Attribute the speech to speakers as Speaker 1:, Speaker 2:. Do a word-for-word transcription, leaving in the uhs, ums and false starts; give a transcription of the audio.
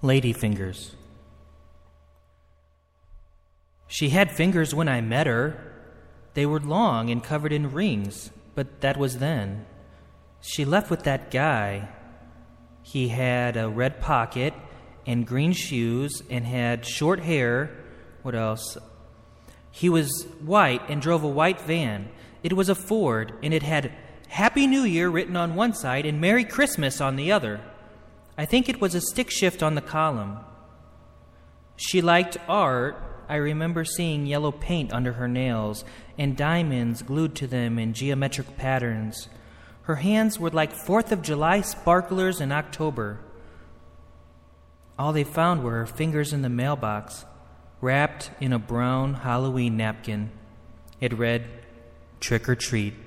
Speaker 1: Ladyfingers. She had fingers when I met her. They were long and covered in rings, but that was then. She left with that guy. He had a red pocket and green shoes and had short hair. What else? He was white and drove a white van. It was a Ford, and it had Happy New Year written on one side and Merry Christmas on the other. I think it was a stick shift on the column. She liked art. I remember seeing yellow paint under her nails and diamonds glued to them in geometric patterns. Her hands were like Fourth of July sparklers in October. All they found were her fingers in the mailbox, wrapped in a brown Halloween napkin. It read, "Trick or treat."